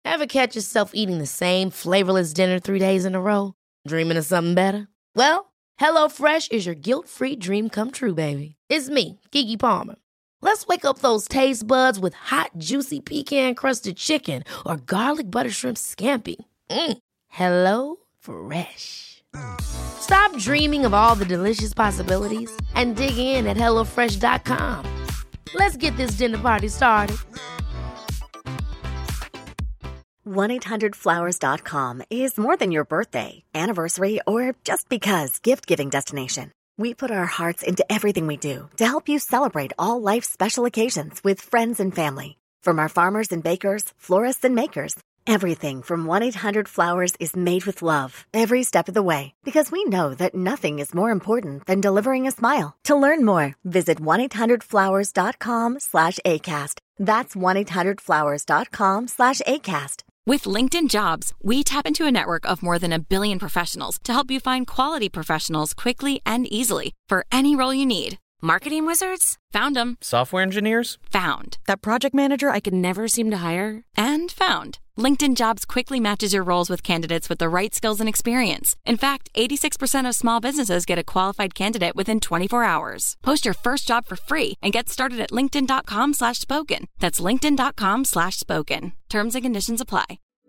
Ever catch yourself eating the same flavorless dinner 3 days in a row? Dreaming of something better? Well, HelloFresh is your guilt-free dream come true, baby. It's me, Keke Palmer. Let's wake up those taste buds with hot, juicy pecan-crusted chicken or garlic butter shrimp scampi. Hello Fresh. Stop dreaming of all the delicious possibilities and dig in at HelloFresh.com. Let's get this dinner party started. 1-800-Flowers.com is more than your birthday, anniversary, or just because gift-giving destination. We put our hearts into everything we do to help you celebrate all life's special occasions with friends and family. From our farmers and bakers, florists and makers, everything from 1-800-Flowers is made with love every step of the way, because we know that nothing is more important than delivering a smile. To learn more, visit 1-800-Flowers.com/ACAST. That's 1-800-Flowers.com/ACAST. With LinkedIn Jobs, we tap into a network of more than 1 billion professionals to help you find quality professionals quickly and easily for any role you need. Marketing wizards? Found them. Software engineers? Found. That project manager I could never seem to hire? And found. LinkedIn Jobs quickly matches your roles with candidates with the right skills and experience. In fact, 86% of small businesses get a qualified candidate within 24 hours. Post your first job for free and get started at linkedin.com/spoken. That's linkedin.com/spoken. Terms and conditions apply.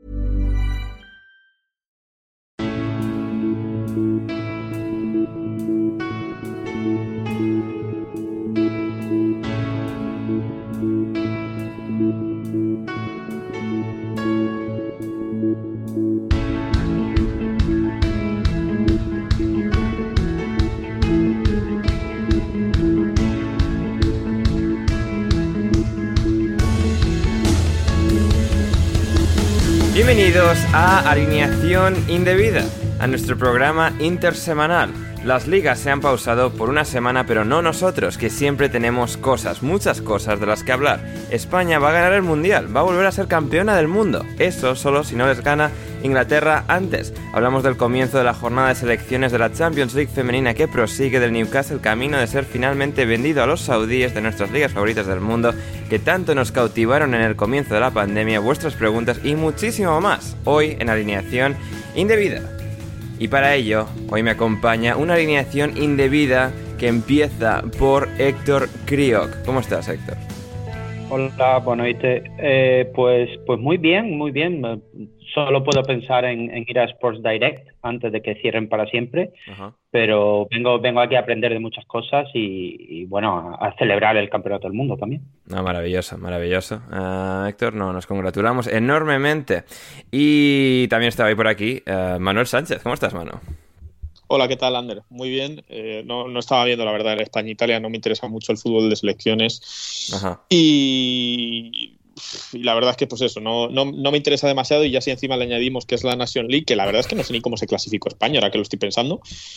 Bienvenidos a Alineación Indebida, a nuestro programa intersemanal. Las ligas se han pausado por una semana, pero no nosotros, que siempre tenemos cosas, muchas cosas de las que hablar. España va a ganar el Mundial, va a volver a ser campeona del mundo. Eso solo si no les gana Inglaterra antes. Hablamos del comienzo de la jornada de selecciones de la Champions League femenina que prosigue, del Newcastle camino de ser finalmente vendido a los saudíes, de nuestras ligas favoritas del mundo que tanto nos cautivaron en el comienzo de la pandemia, vuestras preguntas y muchísimo más. Hoy en Alineación Indebida. Y para ello, hoy me acompaña una alineación indebida que empieza por Héctor Crioc. ¿Cómo estás, Héctor? Hola, buenas noches. Pues muy bien, muy bien. Solo puedo pensar en ir a Sports Direct antes de que cierren para siempre. Ajá. Pero vengo aquí a aprender de muchas cosas y bueno, a celebrar el Campeonato del Mundo también. No, maravilloso, maravilloso. Héctor, nos congratulamos enormemente. Y también estaba ahí por aquí Manuel Sánchez. ¿Cómo estás, Manu? Hola, ¿qué tal, Ander? Muy bien. No estaba viendo, la verdad, el España-Italia. No me interesa mucho el fútbol de selecciones. Ajá. Y la verdad es que, pues eso, no me interesa demasiado. Y ya si encima le añadimos que es la Nation League, que la verdad es que no sé ni cómo se clasificó España, ahora que lo estoy pensando.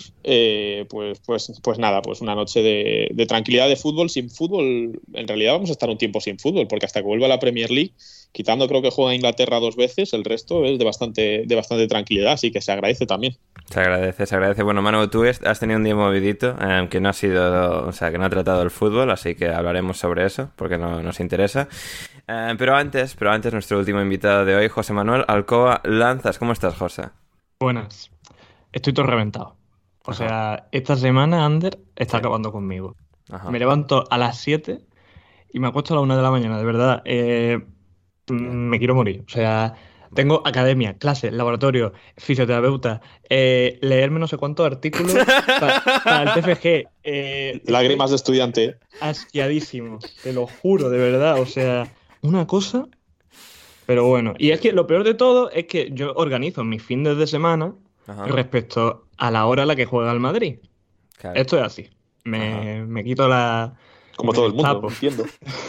Pues nada, pues una noche de tranquilidad de fútbol. Sin fútbol, en realidad vamos a estar un tiempo sin fútbol, porque hasta que vuelva la Premier League, quitando creo que juega Inglaterra 2 veces, el resto es de bastante tranquilidad, así que se agradece también. Se agradece. Bueno, Manu, tú has tenido un día movidito que no ha sido, o sea, que no ha tratado el fútbol, así que hablaremos sobre eso, porque no nos interesa. Pero antes, nuestro último invitado de hoy, José Manuel Alcoa Lanzas. ¿Cómo estás, José? Buenas. Estoy todo reventado. O sea, esta semana Ander está acabando conmigo. Ajá. Me levanto a las 7 y me acuesto a las 1 de la mañana, de verdad. Me quiero morir. O sea, tengo academia, clases, laboratorio, fisioterapeuta, leerme no sé cuántos artículos para el TFG. Lágrimas de estudiante. Asqueadísimo, te lo juro, de verdad. O sea, una cosa. Pero bueno, y es que lo peor de todo es que yo organizo mis fines de semana respecto a la hora a la que juega el Madrid. Claro. Esto es así. Me quito la... Como todo el mundo, entiendo.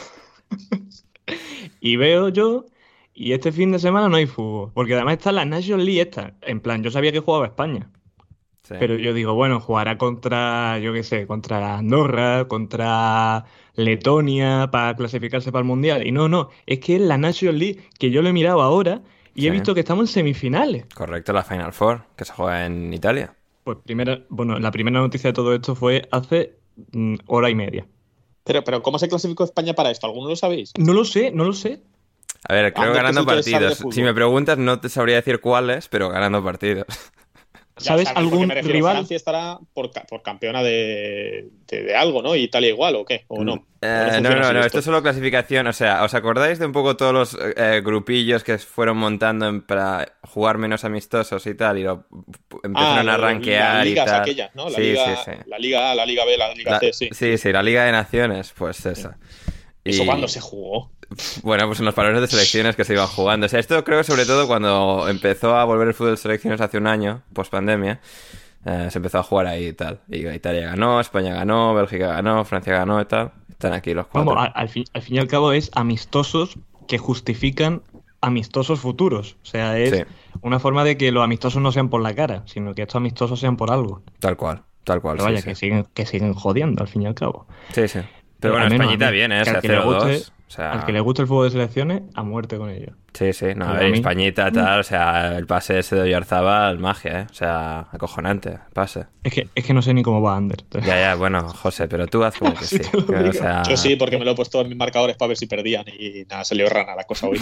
Y veo yo, y este fin de semana no hay fútbol, porque además está la Nation League esta. En plan, yo sabía que jugaba España. Sí. Pero yo digo, bueno, jugará contra, yo qué sé, contra Andorra, contra Letonia, para clasificarse para el Mundial. Y no, es que es la Nation League, que yo lo he mirado ahora y he visto que estamos en semifinales. Correcto, la Final Four, que se juega en Italia. Pues la primera noticia de todo esto fue hace hora y media. Pero ¿cómo se clasificó España para esto? ¿Alguno lo sabéis? No lo sé. A ver, creo que ganando partidos. Si me preguntas, no te sabría decir cuáles, pero ganando partidos. ¿Sabes algún rival? Francia estará por campeona de algo, ¿no? ¿Italia igual o qué? ¿O no? No, esto es solo clasificación. O sea, ¿os acordáis de un poco todos los grupillos que fueron montando para jugar menos amistosos y tal? Y empezaron a rankear y tal. Aquellas, ¿no? La Liga A, la Liga B, la Liga C, sí. Sí, la Liga de Naciones, pues esa. ¿Eso cuándo se jugó? Bueno, pues en los parones de selecciones que se iban jugando. O sea, esto creo que sobre todo cuando empezó a volver el fútbol de selecciones hace un año, post pandemia, se empezó a jugar ahí y tal. Y Italia ganó, España ganó, Bélgica ganó, Francia ganó y tal. Están aquí los cuatro. Vamos, al fin y al cabo es amistosos que justifican amistosos futuros. O sea, es una forma de que los amistosos no sean por la cara, sino que estos amistosos sean por algo. Tal cual. Pero vaya, que siguen jodiendo al fin y al cabo. Sí. Pero bueno, Españita bien, ¿eh? O sea, 0-2. O sea... Al que le guste el fútbol de selecciones, a muerte con ello. Sí. No, a ver, Españita, tal, o sea, el pase ese de Oyarzabal, magia, ¿eh? O sea, acojonante, pase. Es que no sé ni cómo va Ander. Ya, bueno, José, pero tú haz como que sí. O sea... Yo sí, porque me lo he puesto en mis marcadores para ver si perdían y nada, salió rana la cosa hoy.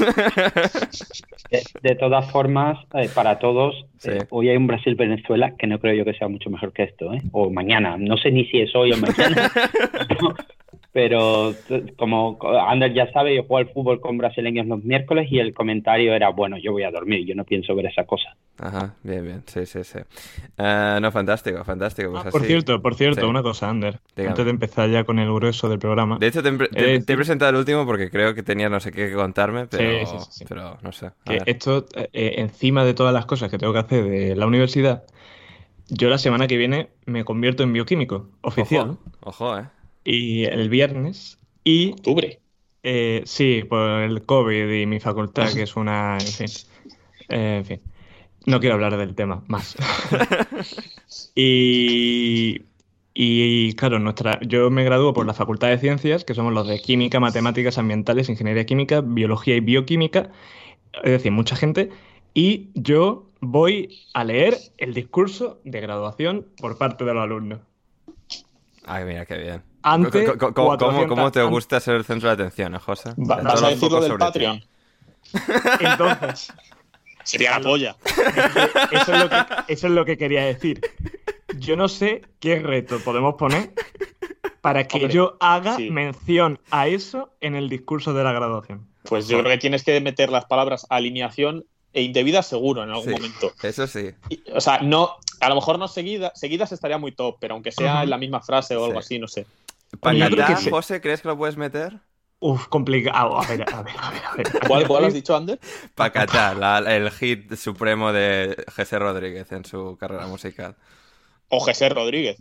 De todas formas, para todos, hoy hay un Brasil-Venezuela que no creo yo que sea mucho mejor que esto, ¿eh? O mañana, no sé ni si es hoy o mañana. Pero como Ander ya sabe, yo juego al fútbol con brasileños los miércoles y el comentario era, bueno, yo voy a dormir, yo no pienso ver esa cosa. Ajá, bien, sí. No, fantástico. Pues por cierto, una cosa, Ander. Dígame. Antes de empezar ya con el grueso del programa. De hecho, te he presentado el último porque creo que tenías no sé qué que contarme, pero, sí. Pero no sé. Que esto, encima de todas las cosas que tengo que hacer de la universidad, yo la semana que viene me convierto en bioquímico oficial. Ojo. Y el viernes y... ¿Octubre? Sí, por el COVID y mi facultad, que es una... En fin. No quiero hablar del tema más. Y claro, yo me gradúo por la Facultad de Ciencias, que somos los de Química, Matemáticas Ambientales, Ingeniería Química, Biología y Bioquímica. Es decir, mucha gente. Y yo voy a leer el discurso de graduación por parte de los alumnos. Ay, mira, qué bien. ¿Cómo te gusta ser el centro de atención, José? ¿Vas a decir lo del Patreon? Entonces... Sería la polla. Eso es lo que quería decir. Yo no sé qué reto podemos poner para que yo haga mención a eso en el discurso de la graduación. Pues yo creo que tienes que meter las palabras alineación e indebida seguro en algún momento. Eso sí. O sea, no, a lo mejor no seguidas estaría muy top, pero aunque sea en la misma frase o algo así, no sé. ¿Pacatá, José, crees que lo puedes meter? Complicado. A ver. ¿Cuál has dicho, Ander? Pacatá, el hit supremo de José Rodríguez en su carrera musical. O José Rodríguez.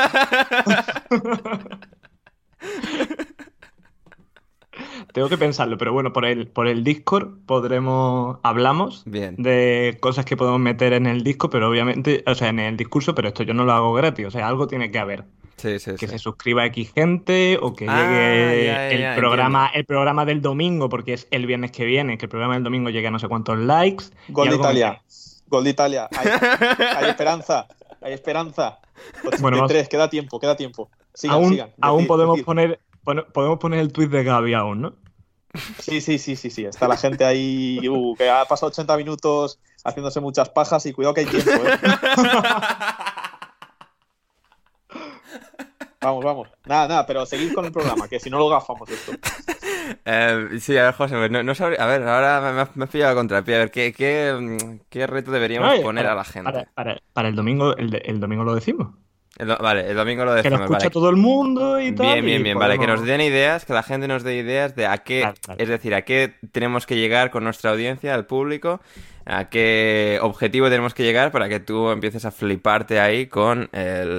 Tengo que pensarlo, pero bueno, por el Discord hablamos de cosas que podemos meter en el disco, pero obviamente, o sea, en el discurso, pero esto yo no lo hago gratis, o sea, algo tiene que haber. Sí. Que se suscriba X gente o que llegue el programa del domingo, porque es el viernes que viene, que el programa del domingo llegue a no sé cuántos likes. Gol de Italia. Hay esperanza. 83, bueno, queda tiempo. Sigan. Aún podemos poner el tuit de Gaby aún, ¿no? Sí. Está la gente ahí que ha pasado 80 minutos haciéndose muchas pajas y cuidado que hay tiempo, ¿eh? Vamos. Nada, pero seguid con el programa, que si no lo gafamos esto. Sí, a ver, José, no sabría... A ver, ahora me has pillado a contrapié. A ver, ¿qué reto deberíamos poner a la gente? Para el domingo, el domingo lo decimos. Vale, el domingo lo decimos. Que lo escucha todo el mundo y tal. Bien. Vale, que nos den ideas, que la gente nos dé ideas de a qué... Claro. Es decir, a qué tenemos que llegar con nuestra audiencia, al público, a qué objetivo tenemos que llegar para que tú empieces a fliparte ahí con el...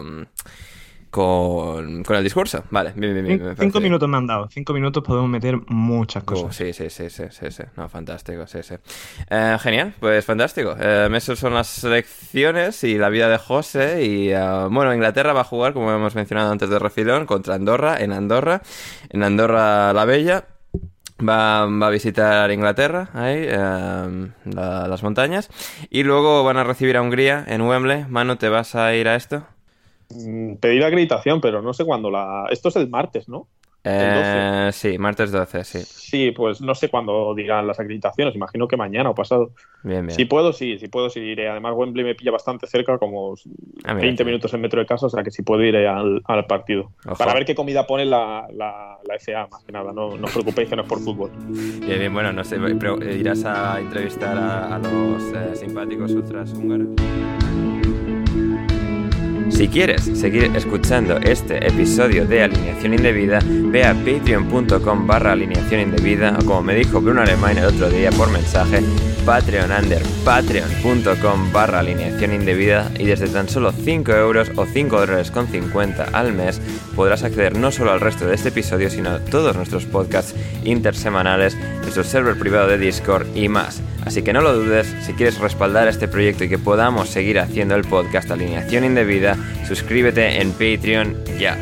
Con el discurso. Vale, bien. 5 minutos me han dado. 5 minutos podemos meter muchas cosas. Sí. No, fantástico, sí. Genial, pues fantástico. Esos son las selecciones y la vida de José. Y bueno, Inglaterra va a jugar, como hemos mencionado antes de refilón, contra Andorra, en Andorra la Bella. Va a visitar Inglaterra, ahí, las montañas. Y luego van a recibir a Hungría en Wembley. Manu, ¿te vas a ir a esto? Pedir acreditación, pero no sé cuándo Esto es el martes, ¿no? El 12. Sí, martes 12, sí. Sí, pues no sé cuándo dirán las acreditaciones, imagino que mañana o pasado. Bien. Si puedo, sí iré. Además, Wembley me pilla bastante cerca, como 20 minutos en metro de casa, o sea que si puedo iré al partido. Ojo. Para ver qué comida pone la FA, más que nada. No os preocupéis que no es por fútbol. Bien, bueno, no sé, pero ¿irás a entrevistar a los simpáticos ultras húngaros? Si quieres seguir escuchando este episodio de Alineación Indebida, ve a patreon.com /alineación indebida, o como me dijo Bruno Alemán el otro día por mensaje, patreon.com /alineación indebida, y desde tan solo 5 euros o $5.50 al mes podrás acceder no solo al resto de este episodio, sino a todos nuestros podcasts intersemanales, nuestro server privado de Discord y más. Así que no lo dudes, si quieres respaldar este proyecto y que podamos seguir haciendo el podcast Alineación Indebida, suscríbete en Patreon ya.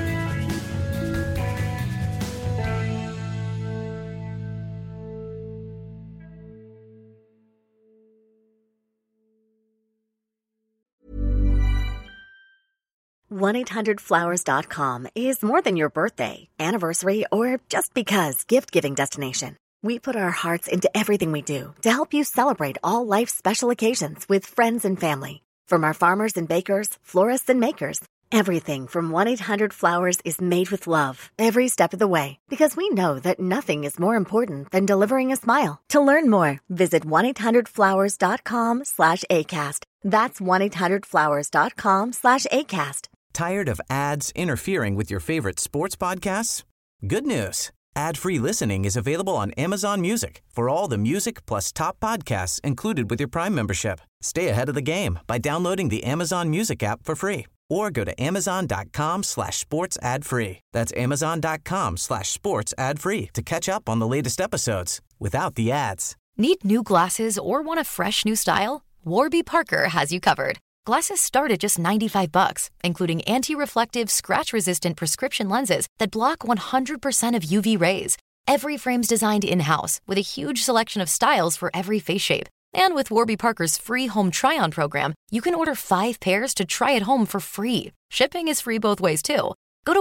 $1-800-Flowers.com is more than your birthday, anniversary, or just because gift-giving destination. We put our hearts into everything we do to help you celebrate all life's special occasions with friends and family. From our farmers and bakers, florists and makers, everything from 1-800-Flowers is made with love every step of the way, because we know that nothing is more important than delivering a smile. To learn more, visit 1-800-Flowers.com/ACAST. That's 1-800-Flowers.com/ACAST. Tired of ads interfering with your favorite sports podcasts? Good news. Ad-free listening is available on Amazon Music for all the music plus top podcasts included with your Prime membership. Stay ahead of the game by downloading the Amazon Music app for free or go to amazon.com/sports ad free. That's amazon.com/sports ad free to catch up on the latest episodes without the ads. Need new glasses or want a fresh new style? Warby Parker has you covered. Glasses start at just $95, including anti-reflective, scratch-resistant prescription lenses that block 100% of UV rays. Every frame's designed in-house with a huge selection of styles for every face shape. And with Warby Parker's free home try-on program, you can order 5 pairs to try at home for free. Shipping is free both ways, too. Go to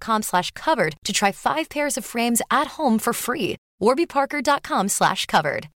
warbyparker.com/covered to try 5 pairs of frames at home for free. warbyparker.com/covered.